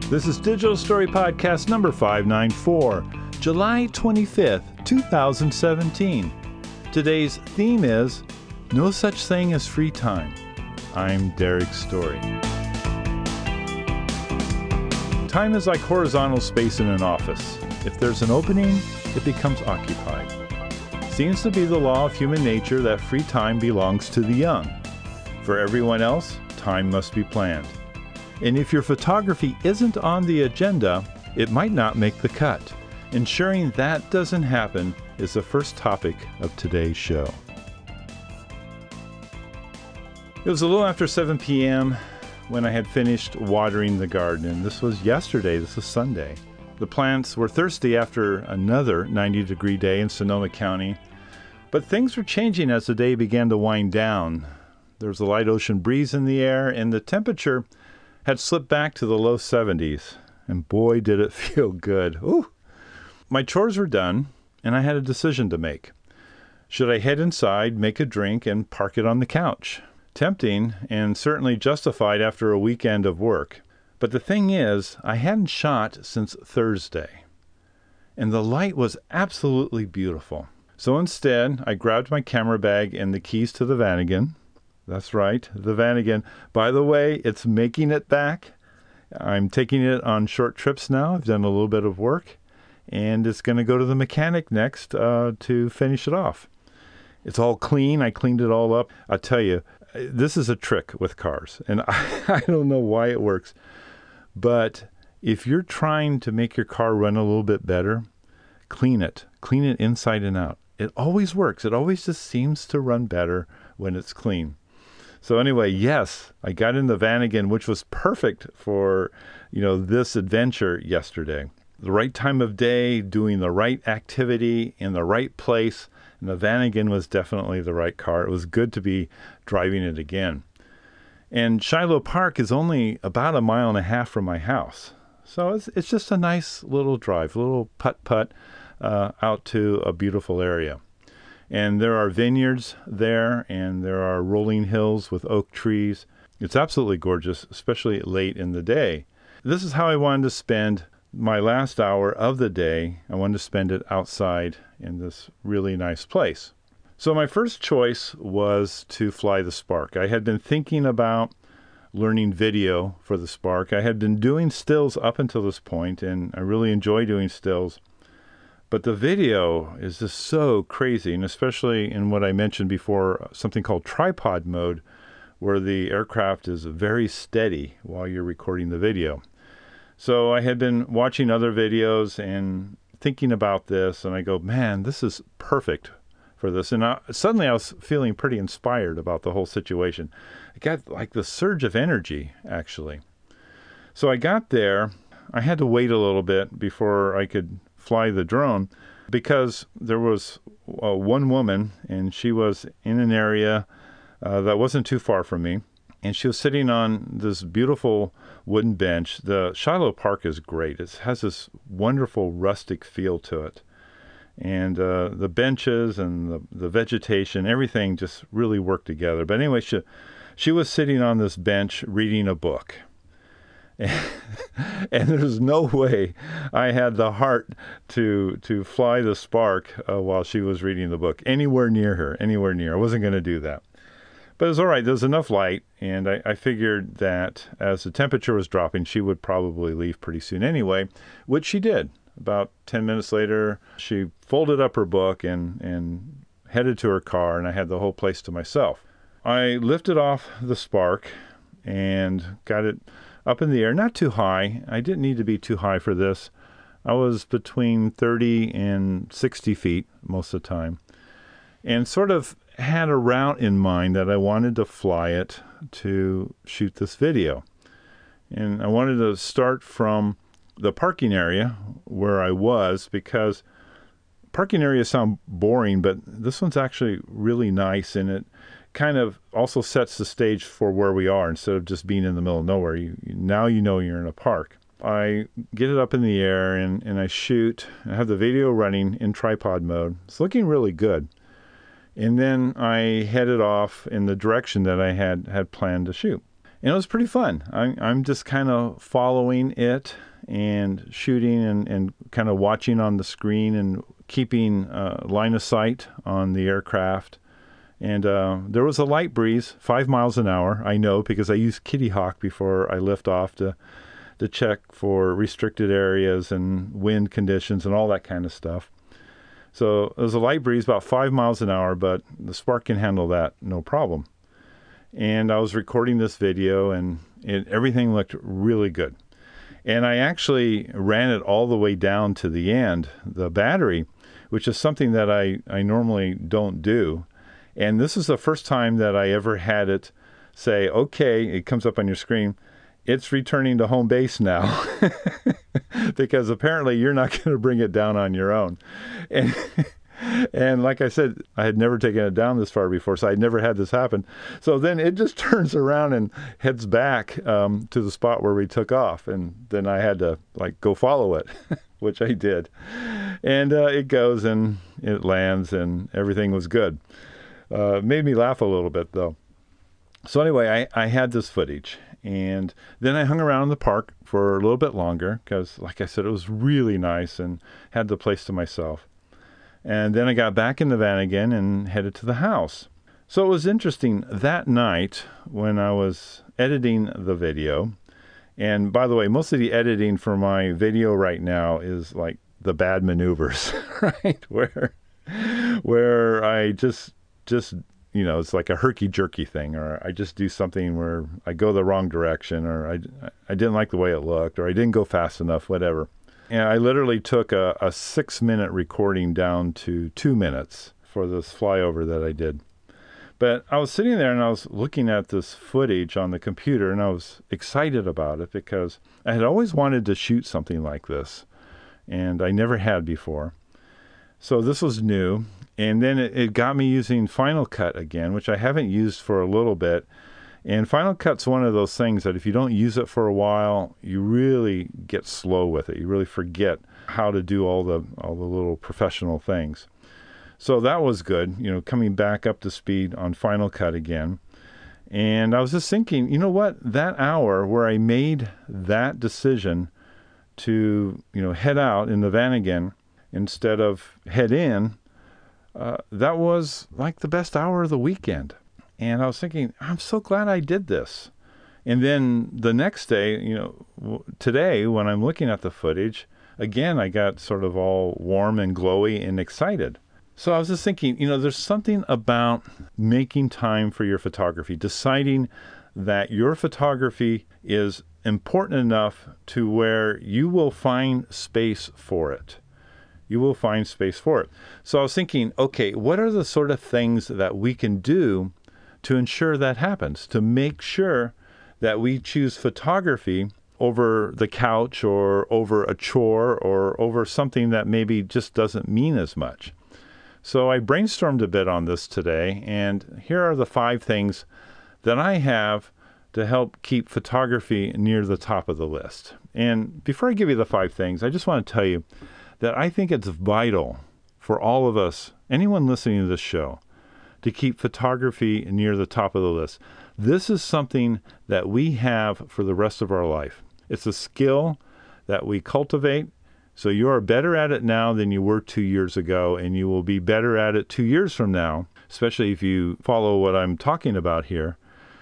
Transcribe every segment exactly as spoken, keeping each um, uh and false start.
This is Digital Story Podcast number five ninety-four, July twenty-fifth, two thousand seventeen. Today's theme is No Such Thing as Free Time. I'm Derek Story. Time is like horizontal space in an office. If there's an opening, it becomes occupied. Seems to be the law of human nature that free time belongs to the young. For everyone else, time must be planned. And if your photography isn't on the agenda, it might not make the cut. Ensuring that doesn't happen is the first topic of today's show. It was a little after seven p.m. when I had finished watering the garden, and this was yesterday, this was Sunday. The plants were thirsty after another ninety degree day in Sonoma County, but things were changing as the day began to wind down. There was a light ocean breeze in the air, and the temperature had slipped back to the low seventies, and boy, did it feel good. Ooh. My chores were done, and I had a decision to make. Should I head inside, make a drink, and park it on the couch? Tempting, and certainly justified after a weekend of work. But the thing is, I hadn't shot since Thursday, and the light was absolutely beautiful. So instead, I grabbed my camera bag and the keys to the Vanagon. That's right, the Vanagon. By the way, it's making it back. I'm taking it on short trips now. I've done a little bit of work, and it's going to go to the mechanic next uh, to finish it off. It's all clean. I cleaned it all up. I'll tell you, this is a trick with cars, and I, I don't know why it works, but if you're trying to make your car run a little bit better, clean it. Clean it inside and out. It always works. It always just seems to run better when it's clean. So anyway, yes, I got in the Vanagon, which was perfect for, you know, this adventure yesterday. The right time of day, doing the right activity in the right place, and the Vanagon was definitely the right car. It was good to be driving it again. And Shiloh Park is only about a mile and a half from my house. So it's it's just a nice little drive, a little putt-putt uh, out to a beautiful area. And there are vineyards there, and there are rolling hills with oak trees. It's absolutely gorgeous, especially late in the day. This is how I wanted to spend my last hour of the day. I wanted to spend it outside in this really nice place. So my first choice was to fly the Spark. I had been thinking about learning video for the Spark. I had been doing stills up until this point, and I really enjoy doing stills. But the video is just so crazy, and especially in what I mentioned before, something called tripod mode, where the aircraft is very steady while you're recording the video. So I had been watching other videos and thinking about this, and I go, man, this is perfect for this. And I, suddenly I was feeling pretty inspired about the whole situation. I got like the surge of energy, actually. So I got there. I had to wait a little bit before I could fly the drone because there was uh, one woman, and she was in an area uh, that wasn't too far from me, and she was sitting on this beautiful wooden bench. The Shiloh Park is great. It has this wonderful rustic feel to it, and uh, the benches and the, the vegetation, everything just really worked together. But anyway, she, she was sitting on this bench reading a book. And there's no way I had the heart to to fly the Spark uh, while she was reading the book, anywhere near her, anywhere near. I wasn't going to do that. But it was all right. There was enough light, and I, I figured that as the temperature was dropping, she would probably leave pretty soon anyway, which she did. About ten minutes later, she folded up her book and, and headed to her car, and I had the whole place to myself. I lifted off the Spark and got it up in the air, not too high. I didn't need to be too high for this. I was between thirty and sixty feet most of the time, and sort of had a route in mind that I wanted to fly it to shoot this video. And I wanted to start from the parking area where I was, because parking areas sound boring, but this one's actually really nice, and it kind of also sets the stage for where we are instead of just being in the middle of nowhere. You, now you know you're in a park. I get it up in the air and, and I shoot. I have the video running in tripod mode. It's looking really good. And then I headed off in the direction that I had, had planned to shoot. And it was pretty fun. I'm, I'm just kind of following it and shooting and, and kind of watching on the screen and keeping uh, line of sight on the aircraft. And uh, there was a light breeze, five miles an hour. I know because I use Kitty Hawk before I lift off to to check for restricted areas and wind conditions and all that kind of stuff. So it was a light breeze, about five miles an hour, but the Spark can handle that no problem. And I was recording this video, and it, everything looked really good. And I actually ran it all the way down to the end, the battery, which is something that I, I normally don't do. And this is the first time that I ever had it say, okay, it comes up on your screen, it's returning to home base now. Because apparently you're not going to bring it down on your own. And and like I said, I had never taken it down this far before, so I'd never had this happen. So then it just turns around and heads back um, to the spot where we took off. And then I had to like go follow it, which I did. And uh, it goes and it lands and everything was good. Uh, it made me laugh a little bit, though. So anyway, I, I had this footage. And then I hung around in the park for a little bit longer because, like I said, it was really nice and had the place to myself. And then I got back in the van again and headed to the house. So it was interesting that night when I was editing the video. And by the way, most of the editing for my video right now is like the bad maneuvers, right? Where, where I just, just, you know, it's like a herky-jerky thing, or I just do something where I go the wrong direction, or I, I didn't like the way it looked, or I didn't go fast enough, whatever. And I literally took a, a six-minute recording down to two minutes for this flyover that I did. But I was sitting there and I was looking at this footage on the computer, and I was excited about it because I had always wanted to shoot something like this, and I never had before. So this was new. And then it, it got me using Final Cut again, which I haven't used for a little bit. And Final Cut's one of those things that if you don't use it for a while, you really get slow with it. You really forget how to do all the all the little professional things. So that was good, you know, coming back up to speed on Final Cut again. And I was just thinking, you know what, that hour where I made that decision to, you know, head out in the van again instead of head in, Uh, that was like the best hour of the weekend. And I was thinking, I'm so glad I did this. And then the next day, you know, w- today when I'm looking at the footage, again, I got sort of all warm and glowy and excited. So I was just thinking, you know, there's something about making time for your photography, deciding that your photography is important enough to where you will find space for it. You will find space for it. So I was thinking, okay, what are the sort of things that we can do to ensure that happens, to make sure that we choose photography over the couch or over a chore or over something that maybe just doesn't mean as much. So I brainstormed a bit on this today, and here are the five things that I have to help keep photography near the top of the list. And before I give you the five things, I just want to tell you that I think it's vital for all of us, anyone listening to this show, to keep photography near the top of the list. This is something that we have for the rest of our life. It's a skill that we cultivate, so you are better at it now than you were two years ago, and you will be better at it two years from now, especially if you follow what I'm talking about here.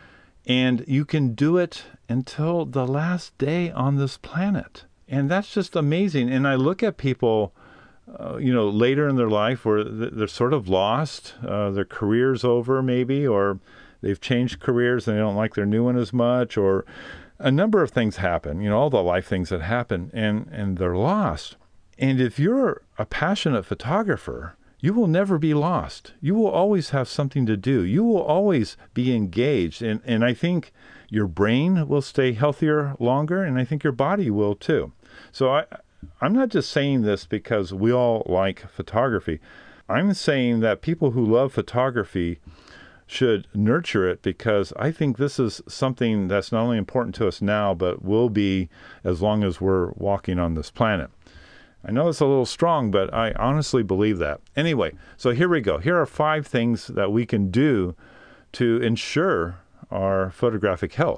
And you can do it until the last day on this planet. And that's just amazing. And I look at people, uh, you know, later in their life where they're sort of lost, uh, their career's over maybe, or they've changed careers and they don't like their new one as much, or a number of things happen, you know, all the life things that happen, and, and they're lost. And if you're a passionate photographer, you will never be lost. You will always have something to do. You will always be engaged. And, and I think your brain will stay healthier longer, and I think your body will too. So I, I'm not just saying this because we all like photography. I'm saying that people who love photography should nurture it, because I think this is something that's not only important to us now, but will be as long as we're walking on this planet. I know it's a little strong, but I honestly believe that. Anyway, so here we go. Here are five things that we can do to ensure our photographic health.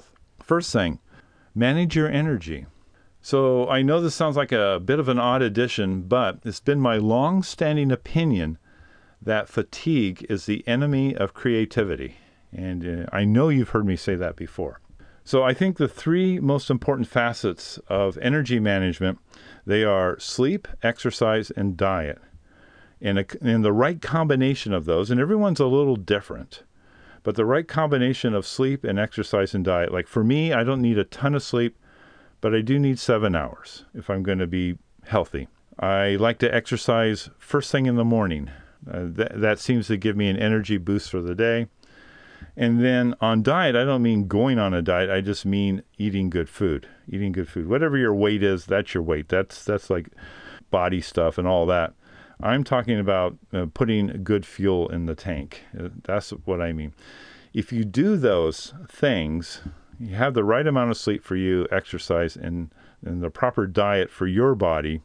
First thing, manage your energy. So I know this sounds like a bit of an odd addition, but it's been my long-standing opinion that fatigue is the enemy of creativity. And uh, I know you've heard me say that before. So I think the three most important facets of energy management, they are sleep, exercise, and diet. And, a, and the right combination of those, and everyone's a little different, but the right combination of sleep and exercise and diet. Like for me, I don't need a ton of sleep, but I do need seven hours if I'm going to be healthy. I like to exercise first thing in the morning. Uh, th- that seems to give me an energy boost for the day. And then on diet, I don't mean going on a diet. I just mean eating good food. Eating good food. Whatever your weight is, that's your weight. That's that's like body stuff and all that. I'm talking about uh, putting good fuel in the tank. Uh, that's what I mean. If you do those things, you have the right amount of sleep for you, exercise, and, and the proper diet for your body,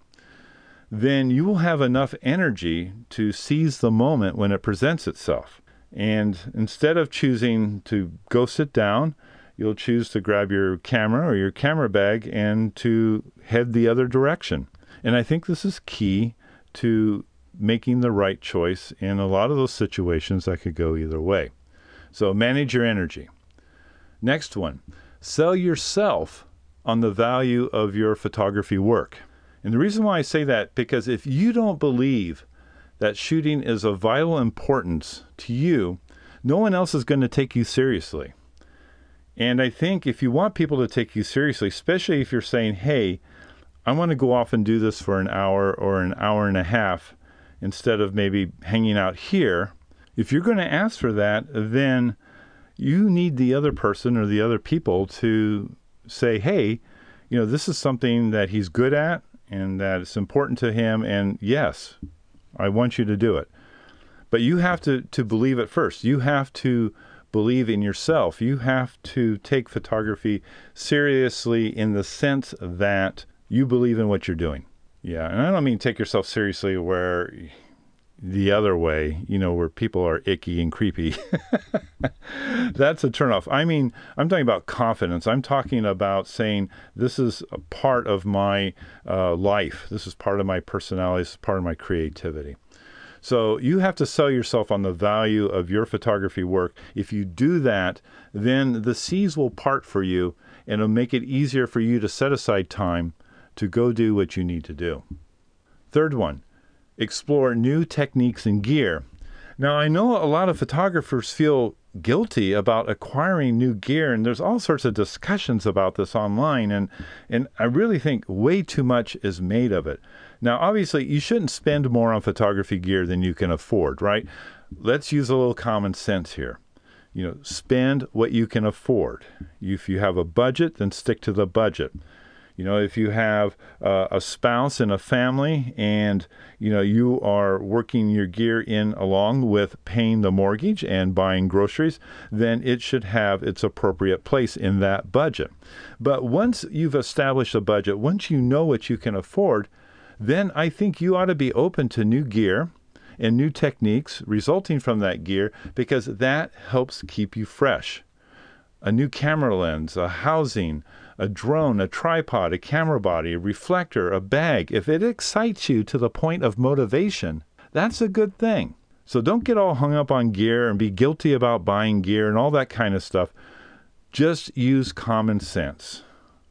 then you will have enough energy to seize the moment when it presents itself. And instead of choosing to go sit down, you'll choose to grab your camera or your camera bag and to head the other direction. And I think this is key to making the right choice in a lot of those situations that could go either way. So manage your energy. Next one, sell yourself on the value of your photography work. And the reason why I say that, because if you don't believe that shooting is of vital importance to you, no one else is going to take you seriously. And I think if you want people to take you seriously, especially if you're saying, hey, I want to go off and do this for an hour or an hour and a half instead of maybe hanging out here, if you're going to ask for that, then you need the other person or the other people to say, hey, you know, this is something that he's good at and that it's important to him. And yes, I want you to do it. But you have to, to believe it first. You have to believe in yourself. You have to take photography seriously in the sense that you believe in what you're doing. Yeah, and I don't mean take yourself seriously where the other way, you know, where people are icky and creepy. That's a turnoff. I mean, I'm talking about confidence. I'm talking about saying this is a part of my uh, life. This is part of my personality. This is part of my creativity. So you have to sell yourself on the value of your photography work. If you do that, then the seas will part for you, and it'll make it easier for you to set aside time to go do what you need to do. Third one, explore new techniques and gear. Now, I know a lot of photographers feel guilty about acquiring new gear, and there's all sorts of discussions about this online, and, and I really think way too much is made of it. Now, obviously, you shouldn't spend more on photography gear than you can afford, right? Let's use a little common sense here. You know, spend what you can afford. If you have a budget, then stick to the budget. You know, if you have uh, a spouse and a family and, you know, you are working your gear in along with paying the mortgage and buying groceries, then it should have its appropriate place in that budget. But once you've established a budget, once you know what you can afford, then I think you ought to be open to new gear and new techniques resulting from that gear, because that helps keep you fresh. A new camera lens, a housing, a drone, a tripod, a camera body, a reflector, a bag. If it excites you to the point of motivation, that's a good thing. So don't get all hung up on gear and be guilty about buying gear and all that kind of stuff. Just use common sense.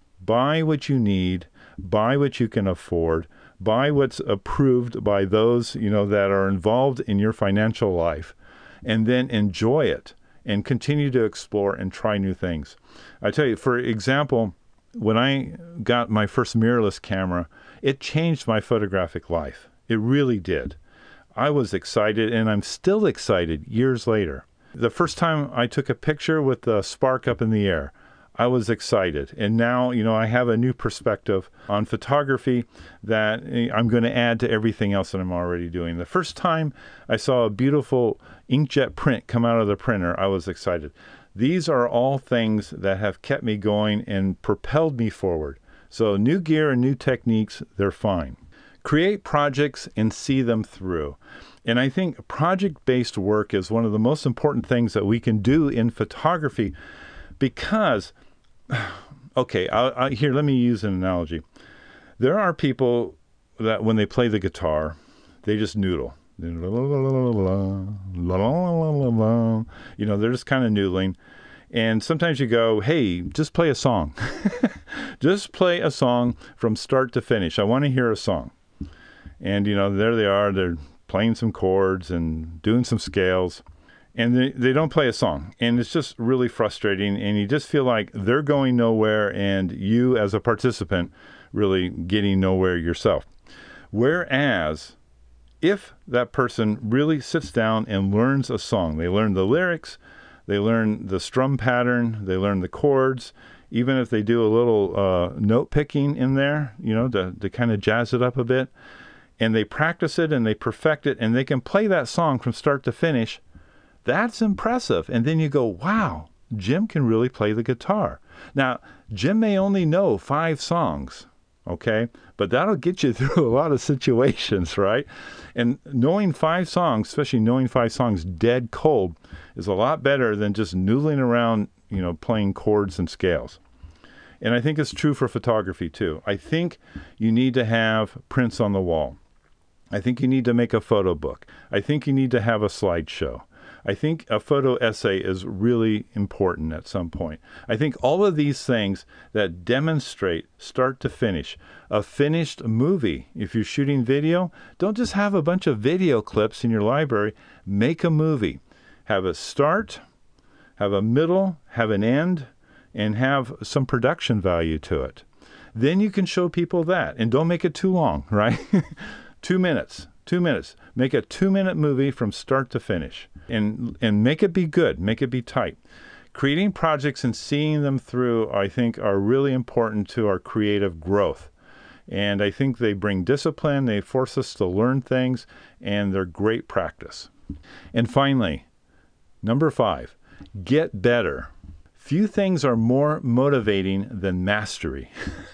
Buy what you need, buy what you can afford, buy what's approved by those, you know, that are involved in your financial life, and then enjoy it and continue to explore and try new things. I tell you, for example, when I got my first mirrorless camera, it changed my photographic life. It really did. I was excited, and I'm still excited years later. The first time I took a picture with the spark up in the air, I was excited. And now, you know, I have a new perspective on photography that I'm going to add to everything else that I'm already doing. The first time I saw a beautiful inkjet print come out of the printer, I was excited. These are all things that have kept me going and propelled me forward. So new gear and new techniques, they're fine. Create projects and see them through. And I think project-based work is one of the most important things that we can do in photography, because okay, I, I, here, let me use an analogy. There are people that when they play the guitar, they just noodle. You know, they're just kind of noodling. And sometimes you go, hey, just play a song. Just play a song from start to finish. I want to hear a song. And, you know, there they are. They're playing some chords and doing some scales. And they, they don't play a song. And it's just really frustrating. And you just feel like they're going nowhere and you as a participant really getting nowhere yourself. Whereas if that person really sits down and learns a song, they learn the lyrics, they learn the strum pattern, they learn the chords, even if they do a little uh, note picking in there, you know, to, to kind of jazz it up a bit, and they practice it and they perfect it and they can play that song from start to finish, that's impressive. And then you go, wow, Jim can really play the guitar. Now, Jim may only know five songs, okay? But that'll get you through a lot of situations, right? And knowing five songs, especially knowing five songs dead cold, is a lot better than just noodling around, you know, playing chords and scales. And I think it's true for photography too. I think you need to have prints on the wall. I think you need to make a photo book. I think you need to have a slideshow. I think a photo essay is really important at some point. I think all of these things that demonstrate start to finish, a finished movie. If you're shooting video, don't just have a bunch of video clips in your library. Make a movie. Have a start, have a middle, have an end, and have some production value to it. Then you can show people that. And don't make it too long, right? Two minutes. Two minutes. Make a two-minute movie from start to finish. And and make it be good. Make it be tight. Creating projects and seeing them through, I think, are really important to our creative growth. And I think they bring discipline. They force us to learn things. And they're great practice. And finally, number five, get better. Few things are more motivating than mastery.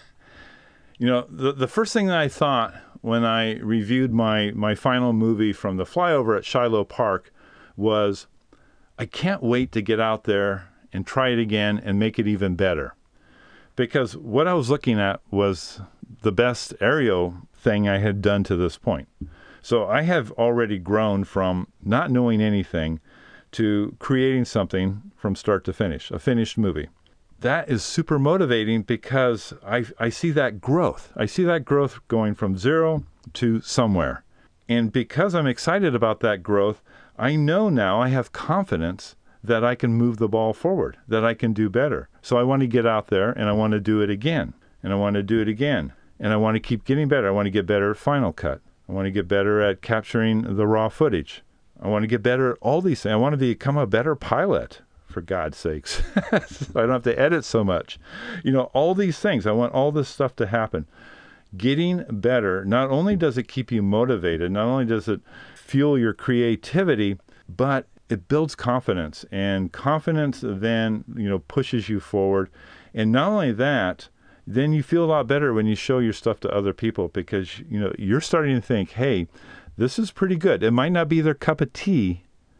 You know, the, the first thing that I thought when I reviewed my, my final movie from the flyover at Shiloh Park was, I can't wait to get out there and try it again and make it even better. Because what I was looking at was the best aerial thing I had done to this point. So I have already grown from not knowing anything to creating something from start to finish, a finished movie. That is super motivating because I, I see that growth. I see that growth going from zero to somewhere. And because I'm excited about that growth, I know now I have confidence that I can move the ball forward, that I can do better. So I want to get out there and I want to do it again. And I want to do it again. And I want to keep getting better. I want to get better at Final Cut. I want to get better at capturing the raw footage. I want to get better at all these things. I want to become a better pilot, for God's sakes. So I don't have to edit so much. You know, all these things. I want all this stuff to happen. Getting better, not only does it keep you motivated, not only does it fuel your creativity, but it builds confidence. And confidence then, you know, pushes you forward. And not only that, then you feel a lot better when you show your stuff to other people because, you know, you're starting to think, hey, this is pretty good. It might not be their cup of tea,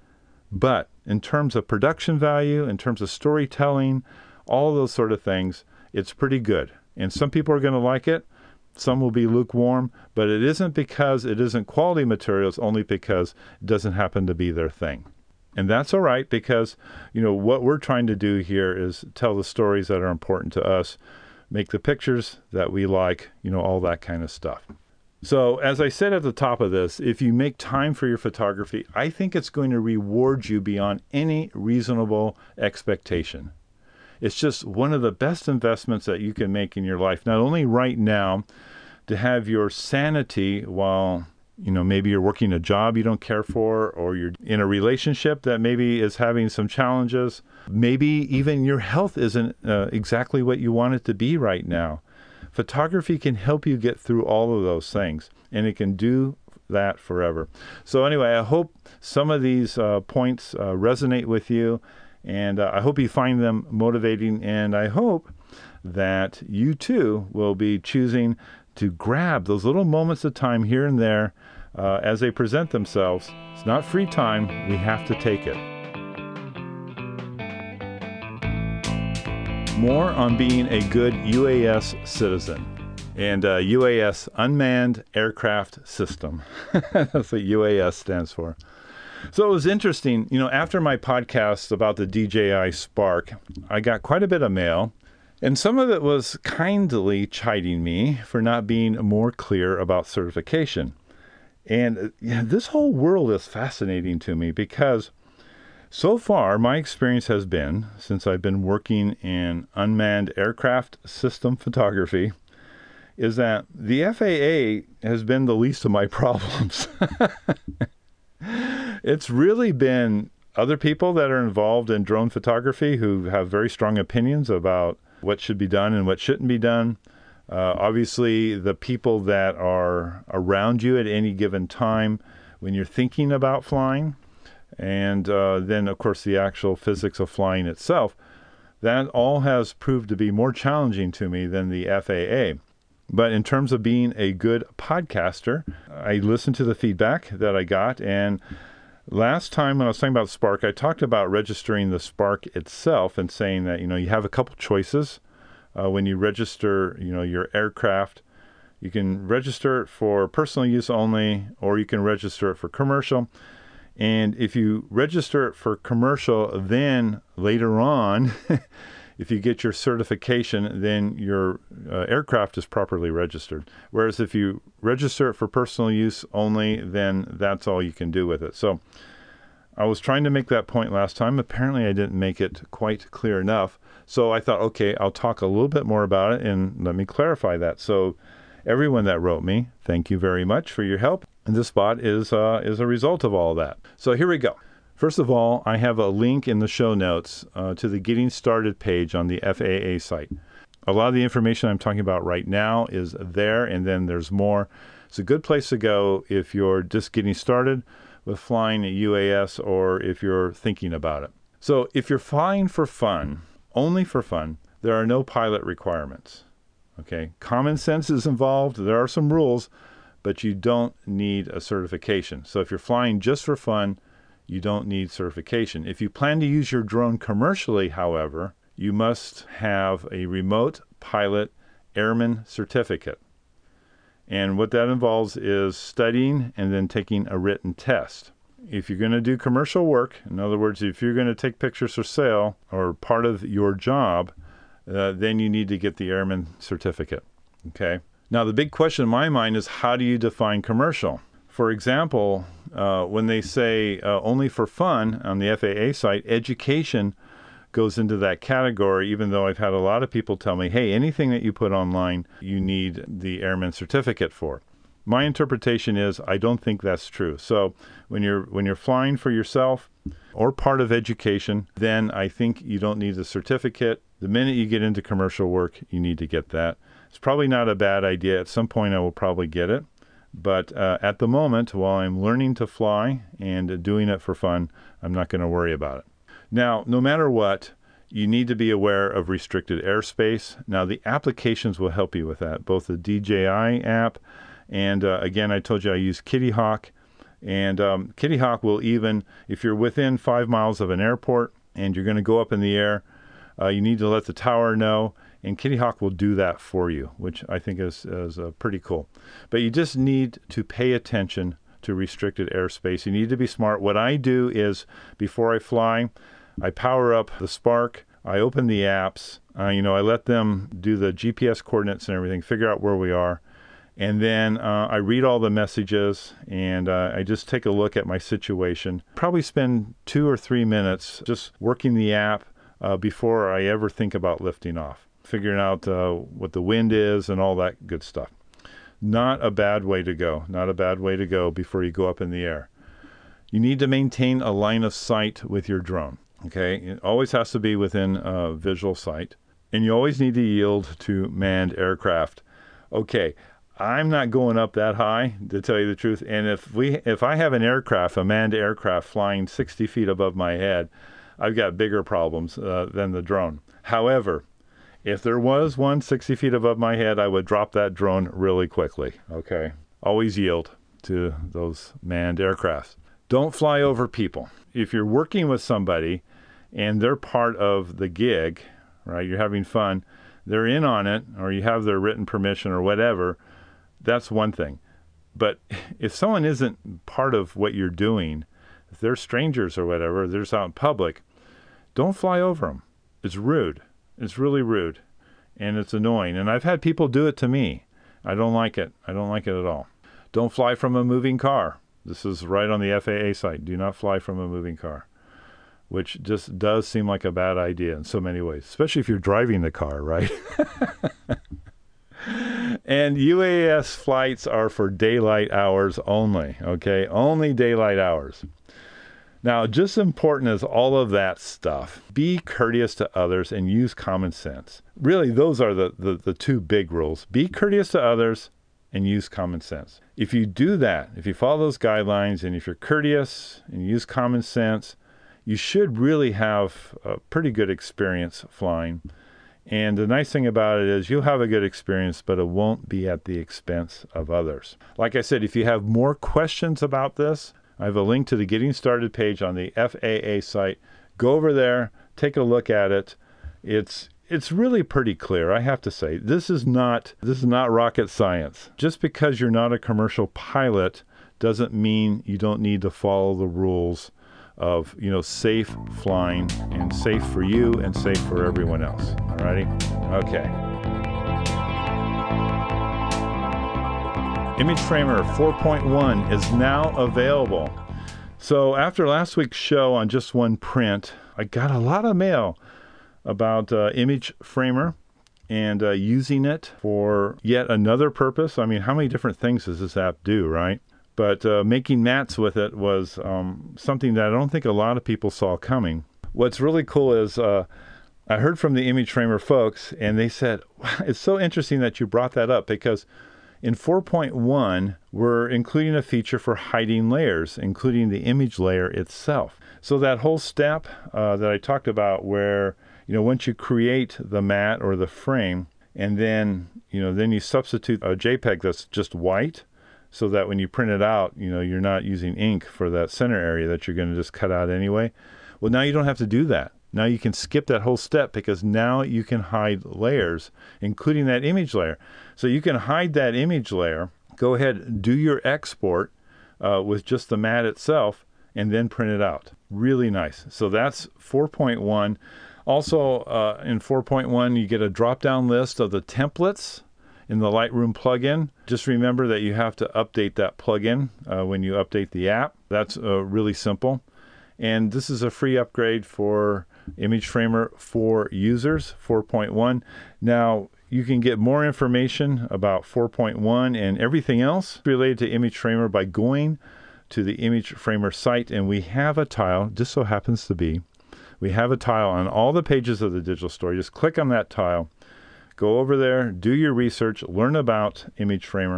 but in terms of production value, in terms of storytelling, all those sort of things, it's pretty good. And some people are going to like it. Some will be lukewarm, but it isn't because it isn't quality material. It's only because it doesn't happen to be their thing. And that's all right because, you know, what we're trying to do here is tell the stories that are important to us, make the pictures that we like, you know, all that kind of stuff. So as I said at the top of this, if you make time for your photography, I think it's going to reward you beyond any reasonable expectation. It's just one of the best investments that you can make in your life, not only right now to have your sanity while, you know, maybe you're working a job you don't care for, or you're in a relationship that maybe is having some challenges. Maybe even your health isn't uh, exactly what you want it to be right now. Photography can help you get through all of those things, and it can do that forever. So anyway, I hope some of these uh, points uh, resonate with you, and uh, I hope you find them motivating, and I hope that you too will be choosing to grab those little moments of time here and there uh, as they present themselves. It's not free time. We have to take it. More on being a good U A S citizen. And uh, U A S, Unmanned Aircraft System. That's what U A S stands for. So it was interesting. You know, after my podcast about the D J I Spark, I got quite a bit of mail. And some of it was kindly chiding me for not being more clear about certification. And you know, this whole world is fascinating to me because so far my experience has been, since I've been working in unmanned aircraft system photography, is that the F A A has been the least of my problems. It's really been other people that are involved in drone photography who have very strong opinions about what should be done and what shouldn't be done. Uh, obviously, the people that are around you at any given time when you're thinking about flying, and uh, then, of course, the actual physics of flying itself, that all has proved to be more challenging to me than the F A A. But in terms of being a good podcaster, I listened to the feedback that I got. And last time when I was talking about Spark, I talked about registering the Spark itself and saying that, you know, you have a couple choices. Uh, when you register, you know, your aircraft, you can register it for personal use only, or you can register it for commercial. And if you register it for commercial, then later on, if you get your certification, then your uh, aircraft is properly registered. Whereas if you register it for personal use only, then that's all you can do with it. So I was trying to make that point last time. Apparently I didn't make it quite clear enough. So I thought, okay, I'll talk a little bit more about it and let me clarify that. So everyone that wrote me, thank you very much for your help. And this spot is, uh, is a result of all that. So here we go. First of all, I have a link in the show notes uh, to the Getting Started page on the F A A site. A lot of the information I'm talking about right now is there, and then there's more. It's a good place to go if you're just getting started with flying a U A S or if you're thinking about it. So if you're flying for fun, only for fun, there are no pilot requirements. Okay, common sense is involved. There are some rules, but you don't need a certification. So if you're flying just for fun, you don't need certification. If you plan to use your drone commercially, however, you must have a remote pilot airman certificate. And what that involves is studying and then taking a written test. If you're going to do commercial work, in other words, if you're going to take pictures for sale or part of your job, uh, then you need to get the airman certificate. Okay. Now, the big question in my mind is, how do you define commercial? For example, uh, when they say uh, only for fun on the F A A site, education goes into that category, even though I've had a lot of people tell me, hey, anything that you put online, you need the airman certificate for. My interpretation is I don't think that's true. So when you're when you're flying for yourself or part of education, then I think you don't need the certificate. The minute you get into commercial work, you need to get that. It's probably not a bad idea. At some point, I will probably get it. But uh, at the moment, while I'm learning to fly and doing it for fun, I'm not going to worry about it. Now, no matter what, you need to be aware of restricted airspace. Now, the applications will help you with that, both the D J I app and, uh, again, I told you I use Kitty Hawk. And um, Kitty Hawk will even, if you're within five miles of an airport and you're going to go up in the air, uh, you need to let the tower know. And Kitty Hawk will do that for you, which I think is, is uh, pretty cool. But you just need to pay attention to restricted airspace. You need to be smart. What I do is, before I fly, I power up the Spark. I open the apps. Uh, you know, I let them do the G P S coordinates and everything, figure out where we are. And then uh, I read all the messages, and uh, I just take a look at my situation. Probably spend two or three minutes just working the app uh, before I ever think about lifting off, figuring out uh, what the wind is and all that good stuff. Not a bad way to go. Not a bad way to go before you go up in the air. You need to maintain a line of sight with your drone. Okay, it always has to be within uh, visual sight. And you always need to yield to manned aircraft. Okay, I'm not going up that high, to tell you the truth. And if we, if I have an aircraft, a manned aircraft flying sixty feet above my head, I've got bigger problems uh, than the drone. However, if there was one sixty feet above my head, I would drop that drone really quickly. Okay, always yield to those manned aircraft. Don't fly over people. If you're working with somebody and they're part of the gig, right? You're having fun. They're in on it, or you have their written permission or whatever. That's one thing. But if someone isn't part of what you're doing, if they're strangers or whatever, they're just out in public, don't fly over them. It's rude. It's really rude. And it's annoying. And I've had people do it to me. I don't like it. I don't like it at all. Don't fly from a moving car. This is right on the F A A site. Do not fly from a moving car, which just does seem like a bad idea in so many ways, especially if you're driving the car, right? And U A S flights are for daylight hours only, okay? Only daylight hours. Now, just as important as all of that stuff, be courteous to others and use common sense. Really, those are the, the, the two big rules. Be courteous to others and use common sense. If you do that, if you follow those guidelines, and if you're courteous and use common sense, you should really have a pretty good experience flying. And the nice thing about it is you'll have a good experience, but it won't be at the expense of others. Like I said, if you have more questions about this, I have a link to the Getting Started page on the F A A site. Go over there, take a look at it. It's it's really pretty clear, I have to say. This is not this is not rocket science. Just because you're not a commercial pilot doesn't mean you don't need to follow the rules of, you know, safe flying, and safe for you and safe for everyone else. Alrighty? Okay. ImageFramer four point one is now available. So after last week's show on just one print, I got a lot of mail about uh, ImageFramer and uh, using it for yet another purpose. I mean, how many different things does this app do, right? But uh, making mats with it was um, something that I don't think a lot of people saw coming. What's really cool is uh, I heard from the ImageFramer folks, and they said, wow, it's so interesting that you brought that up, because in four point one, we're including a feature for hiding layers, including the image layer itself. So that whole step uh, that I talked about where, you know, once you create the mat or the frame, and then, you know, then you substitute a JPEG that's just white, so that when you print it out, you know, you're not using ink for that center area that you're going to just cut out anyway. Well, now you don't have to do that. Now you can skip that whole step, because now you can hide layers, including that image layer. So you can hide that image layer, go ahead, do your export uh, with just the mat itself, and then print it out. Really nice. So that's four point one. Also, uh, in four point one, you get a drop-down list of the templates in the Lightroom plugin. Just remember that you have to update that plugin uh, when you update the app. That's uh, really simple. And this is a free upgrade for ImageFramer for users, four point one. Now, you can get more information about four point one and everything else related to ImageFramer by going to the ImageFramer site. And we have a tile, just so happens to be, we have a tile on all the pages of the digital store. Just click on that tile. Go over there, do your research, learn about ImageFramer.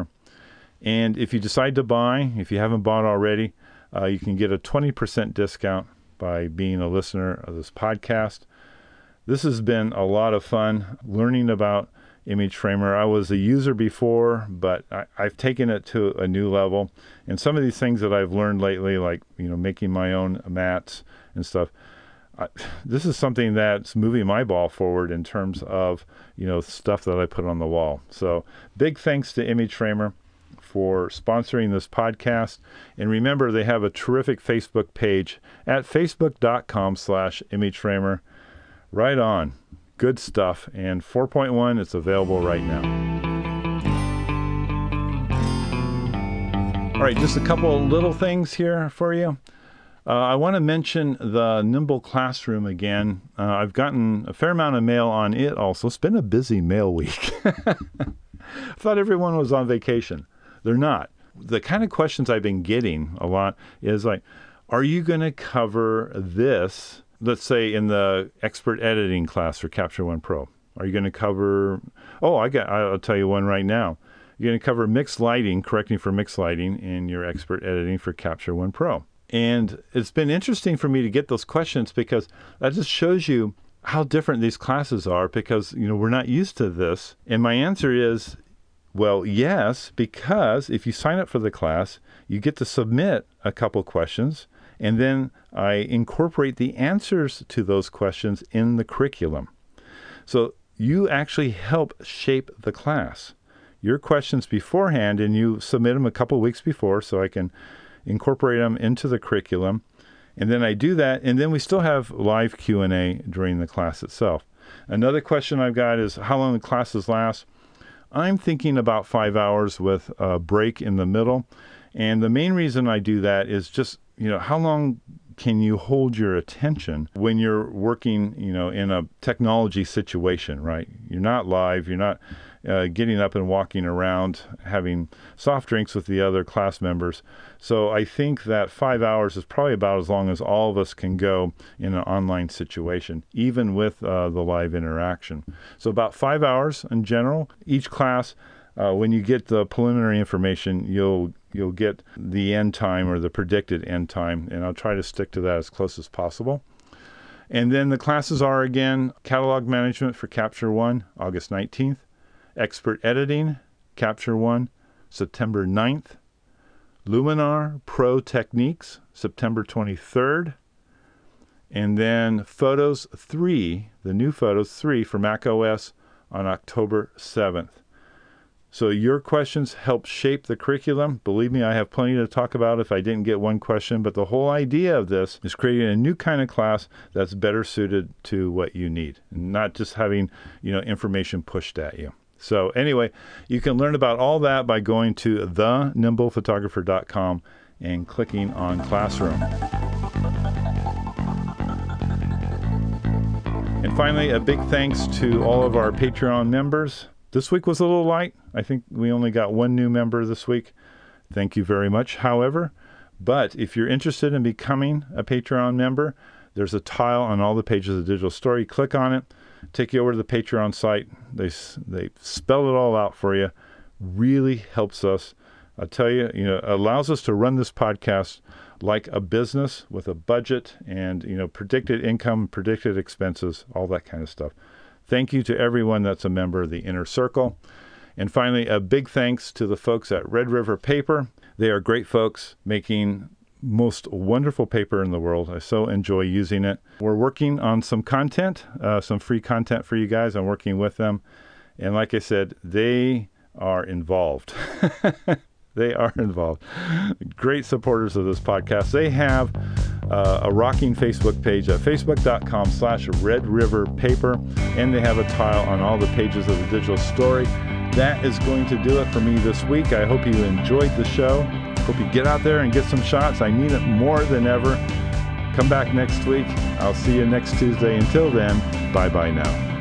And if you decide to buy, if you haven't bought already, uh, you can get a twenty percent discount by being a listener of this podcast. This has been a lot of fun learning about ImageFramer. I was a user before, but I, I've taken it to a new level. And some of these things that I've learned lately, like, you know, making my own mats and stuff, I, this is something that's moving my ball forward in terms of, you know, stuff that I put on the wall. So big thanks to ImageFramer for sponsoring this podcast. And remember, they have a terrific Facebook page at facebook.com slash ImageFramer. Right on. Good stuff. And four point one, it's available right now. All right, just a couple little things here for you. Uh, I want to mention the Nimble Classroom again. Uh, I've gotten a fair amount of mail on it also. It's been a busy mail week. I thought everyone was on vacation. They're not. The kind of questions I've been getting a lot is like, are you going to cover this, let's say in the expert editing class for Capture One Pro? Are you going to cover, oh, I got, I'll tell you one right now. You're going to cover mixed lighting, correcting for mixed lighting in your expert editing for Capture One Pro. And it's been interesting for me to get those questions, because that just shows you how different these classes are, because, you know, we're not used to this. And my answer is, well, yes, because if you sign up for the class, you get to submit a couple questions, and then I incorporate the answers to those questions in the curriculum. So you actually help shape the class. Your questions beforehand, and you submit them a couple weeks before so I can incorporate them into the curriculum. And then I do that, and then we still have live Q and A during the class itself. Another question I've got is how long the classes last. I'm thinking about five hours with a break in the middle. And the main reason I do that is just, you know, how long can you hold your attention when you're working, you know, in a technology situation, right? You're not live, you're not uh, getting up and walking around, having soft drinks with the other class members. So I think that five hours is probably about as long as all of us can go in an online situation, even with uh, the live interaction. So about five hours in general. Each class, uh, when you get the preliminary information, you'll you'll get the end time or the predicted end time, and I'll try to stick to that as close as possible. And then the classes are, again, Catalog Management for Capture One, August nineteenth. Expert Editing, Capture One, September ninth. Luminar Pro Techniques, September twenty-third. And then Photos three, the new Photos three for macOS on October seventh. So your questions help shape the curriculum. Believe me, I have plenty to talk about if I didn't get one question, but the whole idea of this is creating a new kind of class that's better suited to what you need, and not just having, you know, information pushed at you. So anyway, you can learn about all that by going to the nimble photographer dot com and clicking on Classroom. And finally, a big thanks to all of our Patreon members. This week was a little light. I think we only got one new member this week. Thank you very much, however. But if you're interested in becoming a Patreon member, there's a tile on all the pages of Digital Story. Click on it, take you over to the Patreon site. They they spell it all out for you. Really helps us. I tell you, you know, allows us to run this podcast like a business with a budget and, you know, predicted income, predicted expenses, all that kind of stuff. Thank you to everyone that's a member of the Inner Circle. And finally, a big thanks to the folks at Red River Paper. They are great folks making most wonderful paper in the world. I so enjoy using it. We're working on some content, uh, some free content for you guys. I'm working with them. And like I said, they are involved. They are involved. Great supporters of this podcast. They have uh, a rocking Facebook page at facebook.com slash Red River Paper, and they have a tile on all the pages of the Digital Story. That is going to do it for me this week. I hope you enjoyed the show. Hope you get out there and get some shots. I need it more than ever. Come back next week. I'll see you next Tuesday. Until then, bye-bye now.